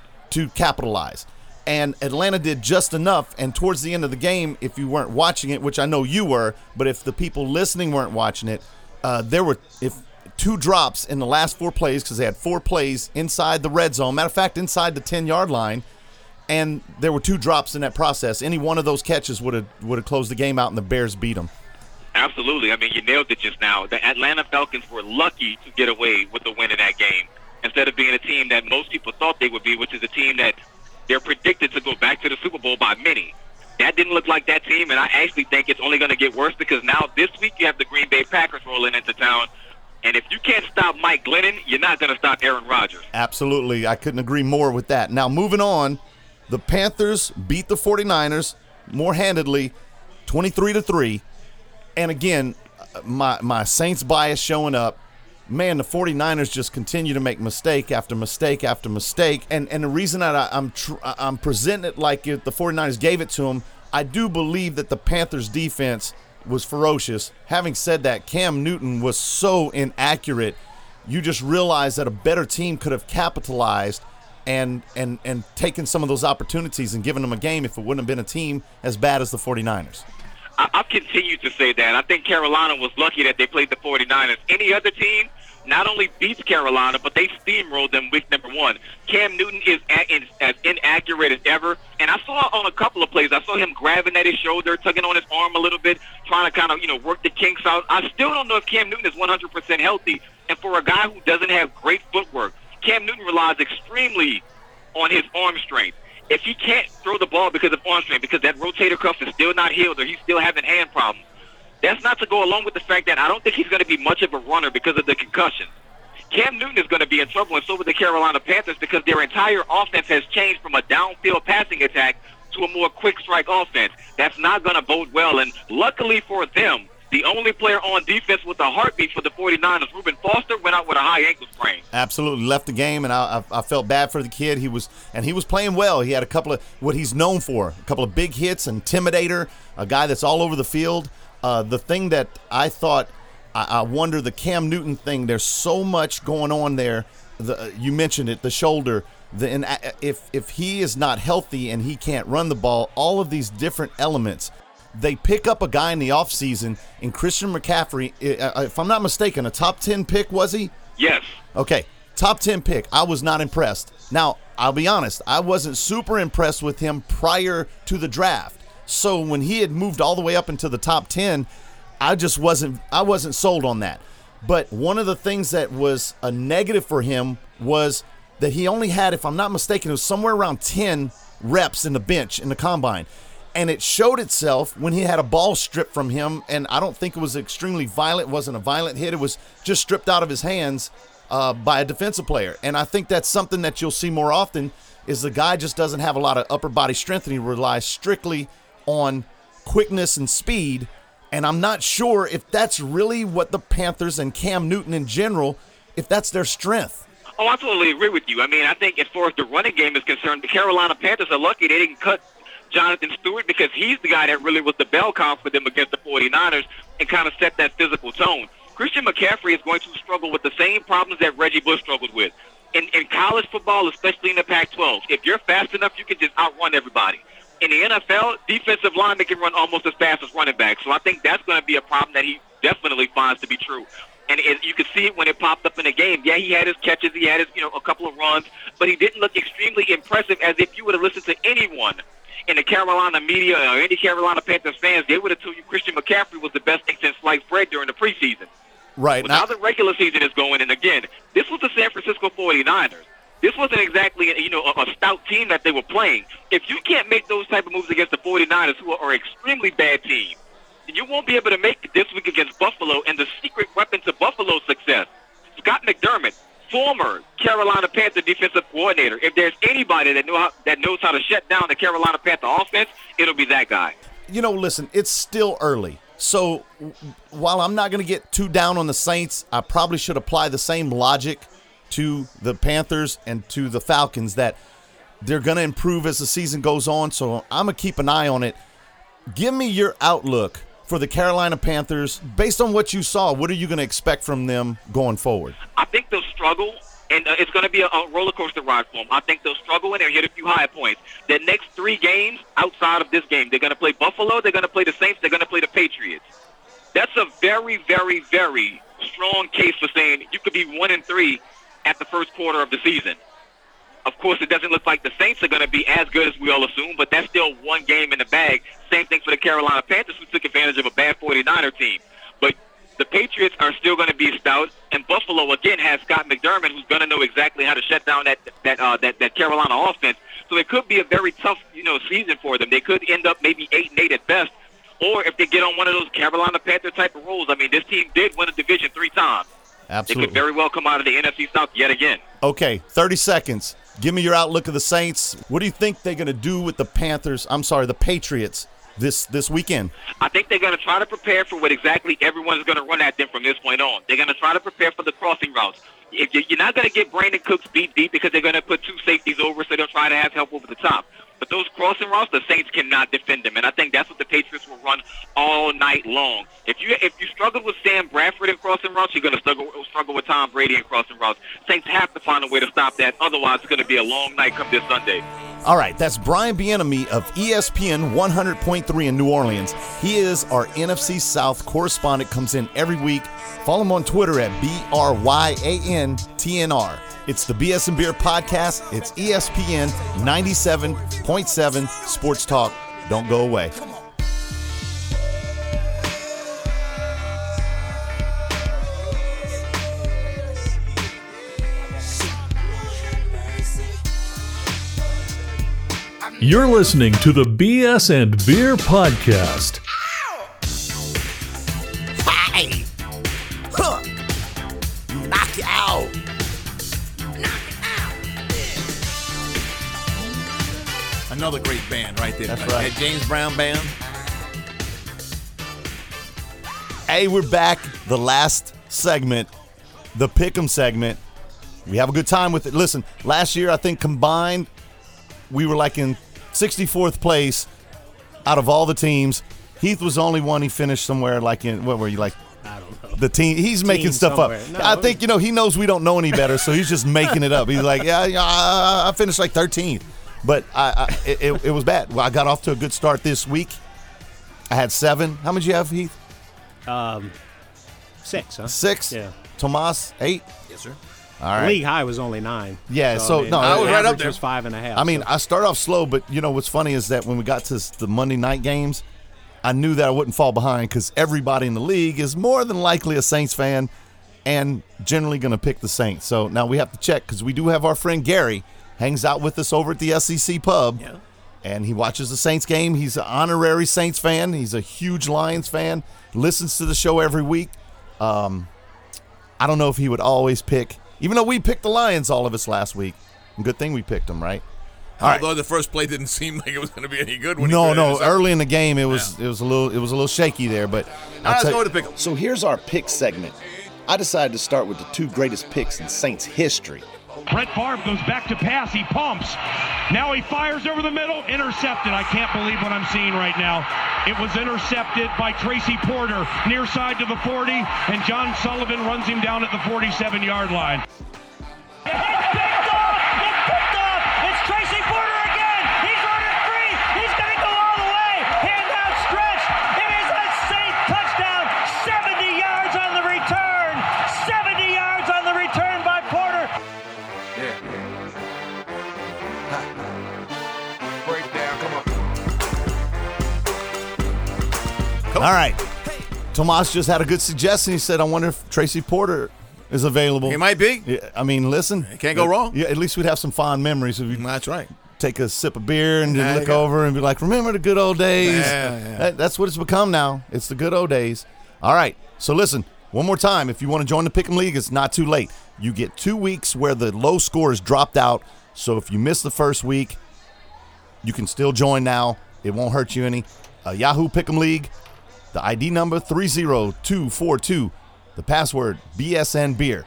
to capitalize. And Atlanta did just enough. And towards the end of the game, if you weren't watching it, which I know you were, but if the people listening weren't watching it, uh, there were if two drops in the last four plays, because they had four plays inside the red zone. Matter of fact, inside the ten-yard line. And there were two drops in that process. Any one of those catches would have would have closed the game out, and the Bears beat them. Absolutely. I mean, you nailed it just now. The Atlanta Falcons were lucky to get away with the win in that game, instead of being a team that most people thought they would be, which is a team that they're predicted to go back to the Super Bowl by many. That didn't look like that team, and I actually think it's only going to get worse, because now this week you have the Green Bay Packers rolling into town. And if you can't stop Mike Glennon, you're not going to stop Aaron Rodgers. Absolutely. I couldn't agree more with that. Now, moving on. The Panthers beat the forty-niners more handedly, twenty-three to three. And again, my my Saints bias showing up. Man, the forty-niners just continue to make mistake after mistake after mistake. And and the reason that I, I'm tr- I'm presenting it like if the forty-niners gave it to them, I do believe that the Panthers defense was ferocious. Having said that, Cam Newton was so inaccurate. You just realize that a better team could have capitalized and and and taken some of those opportunities and given them a game if it wouldn't have been a team as bad as the forty-niners. I, I've continued to say that. I think Carolina was lucky that they played the forty-niners. Any other team not only beats Carolina, but they steamrolled them week number one. Cam Newton is a, as inaccurate as ever. And I saw on a couple of plays, I saw him grabbing at his shoulder, tugging on his arm a little bit, trying to kind of, you know, work the kinks out. I still don't know if Cam Newton is one hundred percent healthy. And for a guy who doesn't have great footwork, Cam Newton relies extremely on his arm strength. If he can't throw the ball because of arm strength, because that rotator cuff is still not healed or he's still having hand problems, that's not to go along with the fact that I don't think he's going to be much of a runner because of the concussion. Cam Newton is going to be in trouble, and so will the Carolina Panthers, because their entire offense has changed from a downfield passing attack to a more quick strike offense. That's not going to bode well, and luckily for them, the only player on defense with a heartbeat for the forty-niners, Reuben Foster, went out with a high ankle sprain. Absolutely left the game, and I, I, I felt bad for the kid. He was and he was playing well. He had a couple of what he's known for, a couple of big hits, intimidator, a guy that's all over the field. Uh, the thing that I thought, I, I wonder the Cam Newton thing. There's so much going on there. The, uh, you mentioned it, the shoulder. The and if if he is not healthy and he can't run the ball, all of these different elements. They pick up a guy in the offseason in Christian McCaffrey. If I'm not mistaken, a top ten pick, was he? Yes. Okay, top ten pick. I was not impressed. Now, I'll be honest. I wasn't super impressed with him prior to the draft. So when he had moved all the way up into the top ten, I just wasn't I wasn't sold on that. But one of the things that was a negative for him was that he only had, if I'm not mistaken, it was somewhere around ten reps in the bench in the combine. And it showed itself when he had a ball stripped from him, and I don't think it was extremely violent. It wasn't a violent hit. It was just stripped out of his hands uh, by a defensive player. And I think that's something that you'll see more often is the guy just doesn't have a lot of upper body strength, and he relies strictly on quickness and speed. And I'm not sure if that's really what the Panthers and Cam Newton in general, if that's their strength. Oh, I totally agree with you. I mean, I think as far as the running game is concerned, the Carolina Panthers are lucky they didn't cut Jonathan Stewart, because he's the guy that really was the bell cow for them against the forty-niners and kind of set that physical tone. Christian McCaffrey is going to struggle with the same problems that Reggie Bush struggled with. In, in college football, especially in the Pac twelve, if you're fast enough, you can just outrun everybody. In the N F L, defensive linemen can run almost as fast as running backs. So I think that's going to be a problem that he definitely finds to be true. And it, you could see it when it popped up in the game. Yeah, he had his catches, he had his, you know, a couple of runs, but he didn't look extremely impressive. As if you would have listened to anyone in the Carolina media or any Carolina Panthers fans, they would have told you Christian McCaffrey was the best thing since sliced bread during the preseason. Right. Well, now the regular season is going, and again, this was the San Francisco forty-niners. This wasn't exactly, you know, a, a stout team that they were playing. If you can't make those type of moves against the forty-niners, who are an extremely bad team, then you won't be able to make it this week against Buffalo. And the secret weapon to Buffalo's success, Scott McDermott, former Carolina Panther defensive coordinator. If there's anybody that know how, that knows how to shut down the Carolina Panther offense, it'll be that guy. You know, listen, it's still early. So while I'm not going to get too down on the Saints, I probably should apply the same logic to the Panthers and to the Falcons that they're going to improve as the season goes on. So I'm going to keep an eye on it. Give me your outlook for the Carolina Panthers. Based on what you saw, what are you going to expect from them going forward? I think they'll struggle, and uh, it's going to be a, a roller coaster ride for them. I think they'll struggle, and they'll hit a few high points. The next three games outside of this game, they're going to play Buffalo, they're going to play the Saints, they're going to play the Patriots. That's a very, very, very strong case for saying you could be one and three at the first quarter of the season. Of course, it doesn't look like the Saints are going to be as good as we all assume, but that's still one game in the bag. Same thing for the Carolina Panthers, who took advantage of a bad forty-niner team. But the Patriots are still going to be stout, and Buffalo, again, has Scott McDermott, who's going to know exactly how to shut down that that, uh, that that Carolina offense. So it could be a very tough, you know, season for them. They could end up maybe eight and eight at best, or if they get on one of those Carolina Panther type of rolls. I mean, this team did win a division three times. Absolutely. They could very well come out of the N F C South yet again. Okay, thirty seconds. Give me your outlook of the Saints. What do you think they're going to do with the Panthers, I'm sorry, the Patriots this this weekend? I think they're going to try to prepare for what exactly everyone's going to run at them from this point on. They're going to try to prepare for the crossing routes. If you're not going to get Brandon Cooks beat deep because they're going to put two safeties over, so they'll try to have help over the top. But those crossing routes, the Saints cannot defend them, and I think that's what the Patriots will run all night long. If you if you struggle with Sam Bradford in crossing routes, you're going to struggle struggle with Tom Brady in crossing routes. Saints have to find a way to stop that. Otherwise, it's going to be a long night come this Sunday. All right, that's Brian Bieniemy of E S P N one hundred point three in New Orleans. He is our N F C South correspondent, comes in every week. Follow him on Twitter at B R Y A N T N R. It's the B S and Beer Podcast. It's E S P N ninety-seven point seven Sports Talk. Don't go away. You're listening to the B S and Beer Podcast. Hey! Huh! Knock you out! Another great band right there. That's man. right. That James Brown band. Hey, we're back. The last segment, the Pick'em segment. We have a good time with it. Listen, last year I think combined we were like in sixty-fourth place out of all the teams. Heath was the only one. He finished somewhere like in, what were you, like? I don't know. The team. He's making Team stuff somewhere. up. No, I think, you know, he knows we don't know any better, so he's just making it up. He's like, yeah, yeah I, I finished like thirteenth. But I, I it, it was bad. Well, I got off to a good start this week. I had seven. How many did you have, Heath? Um, six, huh? Six? Yeah. Tomas, eight? Yes, sir. All right. League high was only nine. Yeah, so, I mean, no, I was the right up average there. was five and a half. I mean, so. I started off slow, but, you know, what's funny is that when we got to the Monday night games, I knew that I wouldn't fall behind because everybody in the league is more than likely a Saints fan and generally going to pick the Saints. So now we have to check because we do have our friend Gary hangs out with us over at the S E C Pub, Yeah. and he watches the Saints game. He's an honorary Saints fan. He's a huge Lions fan, listens to the show every week. Um, I don't know if he would always pick, even though we picked the Lions all of us last week. Good thing we picked them, right? All Although right. the first play didn't seem like it was going to be any good. When No, he no. Early in the game, it was it was a little it was a little shaky there, but I'll let's tell go you- to pick 'em. So here's our pick segment. I decided to start with the two greatest picks in Saints history. Brett Favre goes back to pass. He pumps. Now he fires over the middle. Intercepted. I can't believe what I'm seeing right now. It was intercepted by Tracy Porter, near side to the forty, and John Sullivan runs him down at the forty-seven-yard line. It's picked off! It's picked off! It's Tracy Porter again! He's running free! He's going to go all the way! Hand out stretch! It is a safe touchdown! seventy yards on the return! seventy yards on the return by Porter! Yeah. Break down, come on. All right. Tomas just had a good suggestion. He said, I wonder if Tracy Porter is available. He might be. Yeah, I mean, listen. You can't go wrong. Yeah, at least we'd have some fond memories. If you That's right. take a sip of beer and There then you look go. over and be like, remember the good old days? Yeah, yeah. That- that's what it's become now. It's the good old days. All right. So listen, one more time. If you want to join the Pick'em League, it's not too late. You get two weeks where the low score is dropped out. So if you miss the first week, you can still join now. It won't hurt you any. Uh, Yahoo Pick'em League. The I D number three zero two four two. The password B S N Beer.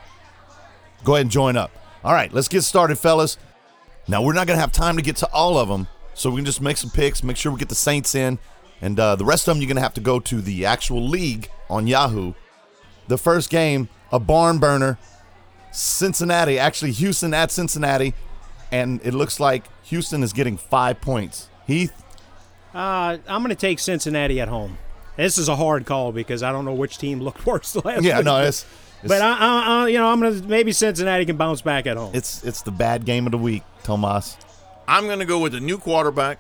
Go ahead and join up. All right, let's get started, fellas. Now, we're not going to have time to get to all of them, so we can just make some picks, make sure we get the Saints in, and uh, the rest of them you're going to have to go to the actual league on Yahoo. The first game, a barn burner, Cincinnati, actually Houston at Cincinnati, and it looks like Houston is getting five points. Heath? Uh, I'm going to take Cincinnati at home. This is a hard call because I don't know which team looked worse the last Yeah, week. no, it's... It's, But I, I, I, you know, I'm gonna maybe Cincinnati can bounce back at home. It's it's the bad game of the week, Tomas. I'm going to go with the new quarterback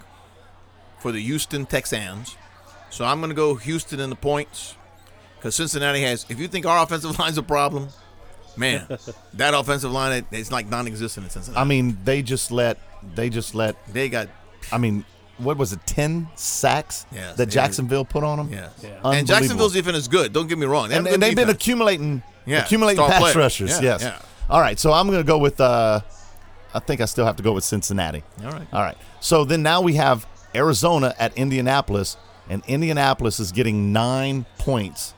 for the Houston Texans. So I'm going to go Houston in the points because Cincinnati has, if you think our offensive line's a problem, man, that offensive line, it's like non-existent in Cincinnati. I mean, they just let they just let They got, I mean, what was it, ten sacks Yes, that they- Jacksonville put on them? yes. Yeah. And Unbelievable. Jacksonville's defense is good. Don't get me wrong. They have And, good and they've been defense. accumulating Yeah, accumulating star pass players. rushers, Yeah, yes. yeah. All right, so I'm going to go with, uh, I think I still have to go with Cincinnati. All right. All right. So then now we have Arizona at Indianapolis, and Indianapolis is getting nine points.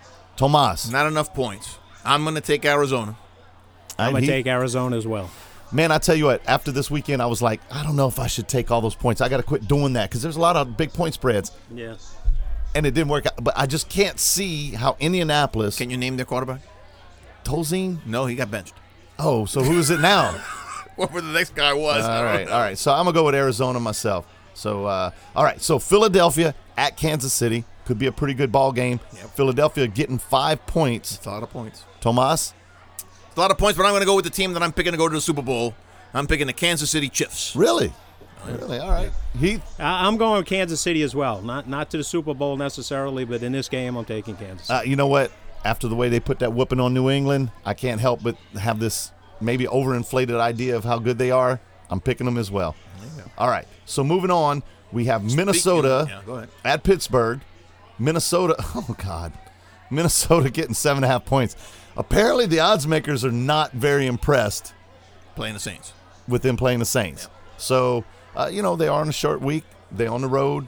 Tomas. Not enough points. I'm going to take Arizona. I'm gonna he- take Arizona as well. Man, I tell you what, after this weekend, I was like, I don't know if I should take all those points. I got to quit doing that because there's a lot of big point spreads. Yeah. And it didn't work out. But I just can't see how Indianapolis. Can you name their quarterback? Tolzien? No, he got benched. Oh, so who is it now? Whoever the next guy was. all right, all right. So I'm going to go with Arizona myself. So, uh, all right. So Philadelphia at Kansas City could be a pretty good ball game. Yep. Philadelphia getting five points. It's a lot of points. Tomas? It's a lot of points, but I'm going to go with the team that I'm picking to go to the Super Bowl. I'm picking the Kansas City Chiefs. Really? Really? All right. Heath? I, I'm going with Kansas City as well. Not not to the Super Bowl necessarily, but in this game, I'm taking Kansas. Uh, you know what? After the way they put that whooping on New England, I can't help but have this maybe overinflated idea of how good they are. I'm picking them as well. All right. So moving on, we have Minnesota yeah, go ahead. at Pittsburgh. Minnesota, oh, God. Minnesota getting seven and a half points. Apparently, the odds makers are not very impressed Playing the Saints. with them playing the Saints. So, uh, you know, they are on a short week. They're on the road.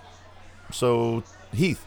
So, Heath.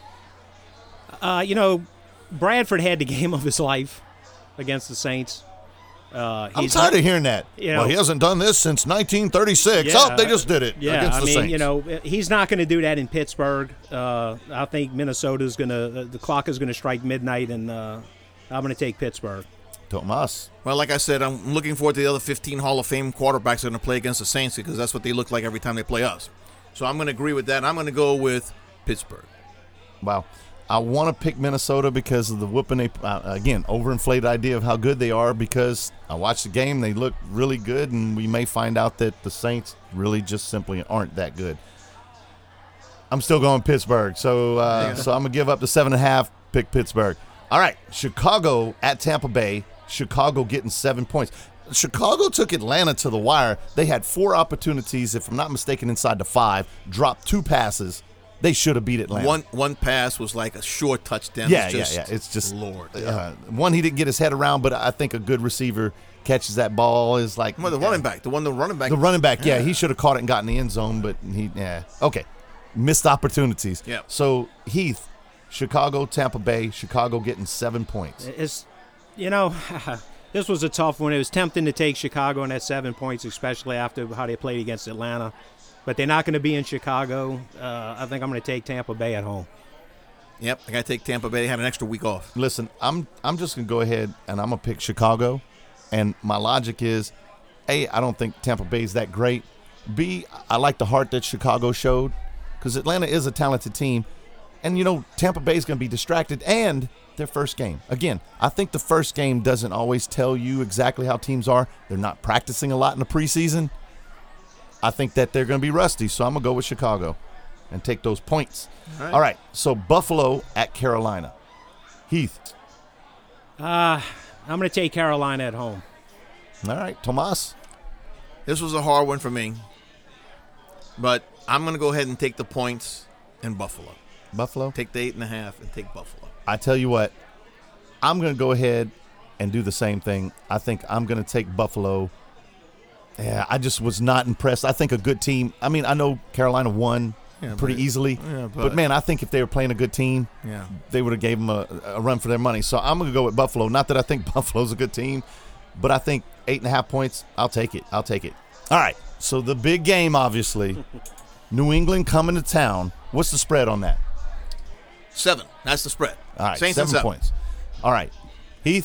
Uh, you know, Bradford had the game of his life against the Saints. Uh, I'm he's tired not- of hearing that. you know- well, he hasn't done this since nineteen thirty-six. Yeah, oh, they just did it Yeah, against I the mean, Saints. you know, he's not going to do that in Pittsburgh. Uh, I think Minnesota's going to. The clock is going to strike midnight, and uh, I'm going to take Pittsburgh. Tomas. Well, like I said, I'm looking forward to the other fifteen Hall of Fame quarterbacks that are going to play against the Saints because that's what they look like every time they play us. So I'm going to agree with that. And I'm going to go with Pittsburgh. Wow. I want to pick Minnesota because of the whooping. They, uh, again, overinflated idea of how good they are because I watched the game. They look really good, and we may find out that the Saints really just simply aren't that good. I'm still going Pittsburgh. So, uh, so I'm going to give up the seven and a half, pick Pittsburgh. All right. Chicago at Tampa Bay. Chicago getting seven points. Chicago took Atlanta to the wire. They had four opportunities, if I'm not mistaken, inside the five, dropped two passes. They should have beat Atlanta. One one pass was like a short touchdown. Yeah, It's yeah, just, yeah. It's just Lord. Uh, one, he didn't get his head around, but I think a good receiver catches that ball is like Well, the running back, the one the running back. the running back. Yeah, he should have caught it and got in the end zone, but he yeah. Okay, missed opportunities. Yeah. So Heath, Chicago, Tampa Bay, Chicago getting seven points. It's, you know, This was a tough one. It was tempting to take Chicago in that seven points, especially after how they played against Atlanta. But they're not going to be in Chicago. Uh, I think I'm going to take Tampa Bay at home. Yep, I got to take Tampa Bay. They had an extra week off. Listen, I'm I'm just going to go ahead and I'm going to pick Chicago. And my logic is, A, I don't think Tampa Bay is that great. B, I like the heart that Chicago showed because Atlanta is a talented team. And, you know, Tampa Bay is going to be distracted and their first game. Again, I think the first game doesn't always tell you exactly how teams are. They're not practicing a lot in the preseason. I think that they're going to be rusty, so I'm going to go with Chicago and take those points. All right, All right so Buffalo at Carolina. Heath. Uh, I'm going to take Carolina at home. All right, Tomas. This was a hard one for me, but I'm going to go ahead and take the points in Buffalo. Buffalo? Take the eight and a half and take Buffalo. I tell you what, I'm going to go ahead and do the same thing. I think I'm going to take Buffalo. Yeah, I just was not impressed. I think a good team. I mean, I know Carolina won yeah, pretty but, easily, yeah, but, but man, I think if they were playing a good team, yeah. they would have gave them a, a run for their money. So I'm going to go with Buffalo. Not that I think Buffalo's a good team, but I think eight and a half points, I'll take it. I'll take it. All right, so the big game, obviously, New England coming to town. What's the spread on that? Seven. That's the spread. All right, Saints seven, seven points. All right, Heath?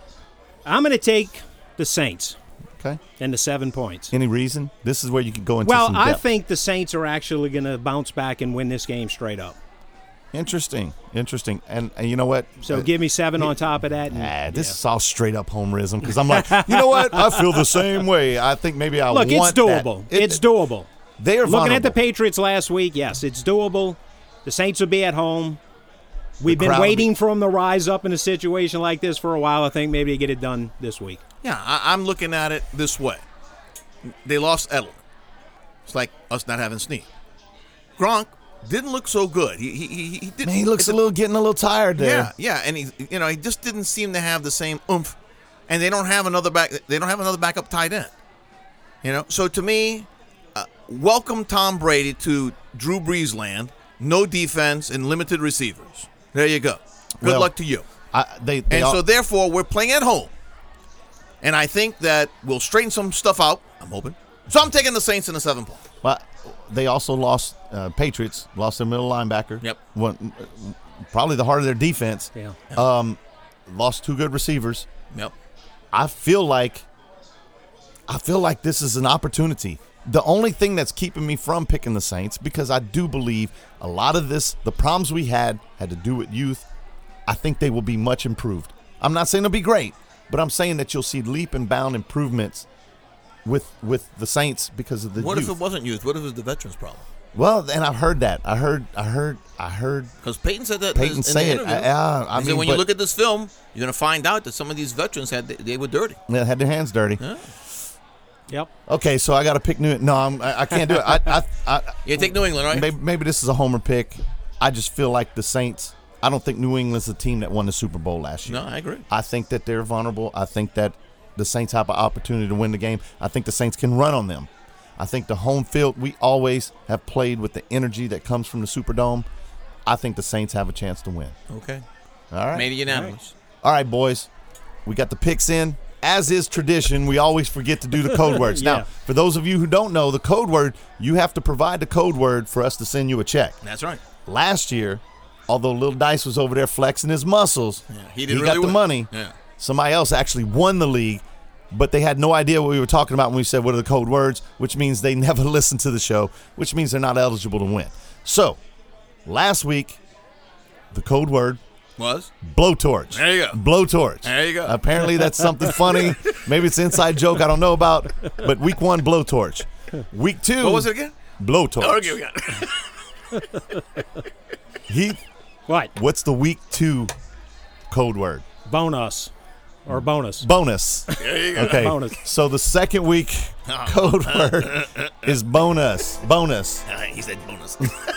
I'm going to take the Saints. Okay. And the seven points. Any reason? This is where you can go into well, some depth. I think the Saints are actually going to bounce back and win this game straight up. Interesting. Interesting. And, and you know what? So uh, give me seven on top of that. And, nah, this yeah. is all straight up homerism because I'm like, you know what? I feel the same way. I think maybe I Look, want it's doable. That. It, it's doable. They are Looking vulnerable. at the Patriots last week, yes, it's doable. The Saints will be at home. We've The been crowd waiting be- for them to rise up in a situation like this for a while. I think maybe they get it done this week. Yeah, I, I'm looking at it this way. They lost Edelman. It's like us not having Snead. Gronk didn't look so good. He he he, he didn't. Man, he looks a little getting a little tired there. Yeah, yeah, and he you know he just didn't seem to have the same oomph. And they don't have another back. They don't have another backup tight end. You know, so to me, uh, welcome Tom Brady to Drew Brees land. No defense and limited receivers. There you go. Good Well, luck to you. I, they, they and all, so therefore we're playing at home. And I think that we'll straighten some stuff out. I'm hoping. So I'm taking the Saints in the seven point. But they also lost uh, Patriots, lost their middle linebacker. Yep. One, probably the heart of their defense. Yeah. Um, lost two good receivers. Yep. I feel like I feel like this is an opportunity. The only thing that's keeping me from picking the Saints, because I do believe a lot of this, the problems we had, had to do with youth. I think they will be much improved. I'm not saying they'll be great, but I'm saying that you'll see leap and bound improvements with with the Saints because of the What youth. if it wasn't youth? What if it was the veterans problem? Well, and I've heard that. I heard. I heard. I heard. Because Peyton said that. Peyton in say the it. interview. I, I, I he mean, said when you but- look at this film, you're going to find out that some of these veterans had they were dirty. Yeah, had their hands dirty. Yeah. Yep. Okay, so I got to pick New. No, I'm, I, I can't do it. I, I, I, You take New England, right? Maybe, maybe this is a homer pick. I just feel like the Saints. I don't think New England's the team that won the Super Bowl last year. No, I agree. I think that they're vulnerable. I think that the Saints have an opportunity to win the game. I think the Saints can run on them. I think the home field, we always have played with the energy that comes from the Superdome. I think the Saints have a chance to win. Okay. All right. Made it unanimous. All right, boys. We got the picks in. As is tradition, we always forget to do the code words. Yeah. Now, for those of you who don't know, the code word, you have to provide the code word for us to send you a check. That's right. Last year, although Lil Dice was over there flexing his muscles, Yeah, he did got really the well. money. Yeah. Somebody else actually won the league, but they had no idea what we were talking about when we said what are the code words, which means they never listened to the show, which means they're not eligible to win. So, last week, the code word Was? blowtorch. There you go. Blowtorch. There you go. Apparently that's something funny. Maybe it's an inside joke I don't know about. But week one, blowtorch. Week two. What was it again? Blowtorch. Okay, we got it. Heath, What? what's the week two code word? Bonus. Or bonus. Bonus. There you go. Okay. Bonus. So the second week code word is bonus. Bonus. Uh, he said bonus.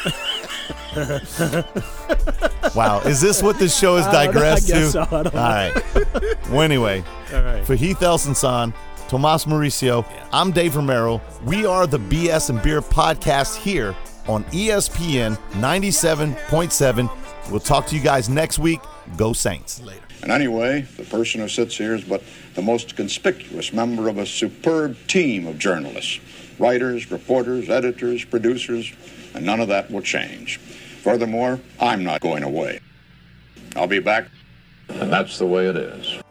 Wow. Is this what this show has I don't know. I digressed guess to? so. I don't know. All right. Well, anyway, All right. for Heath Elsenson, Tomas Mauricio, I'm Dave Romero. We are the B S and Beer podcast here on E S P N ninety-seven point seven. We'll talk to you guys next week. Go Saints. Later. And anyway, the person who sits here is but the most conspicuous member of a superb team of journalists, writers, reporters, editors, producers, and none of that will change. Furthermore, I'm not going away. I'll be back, and that's the way it is.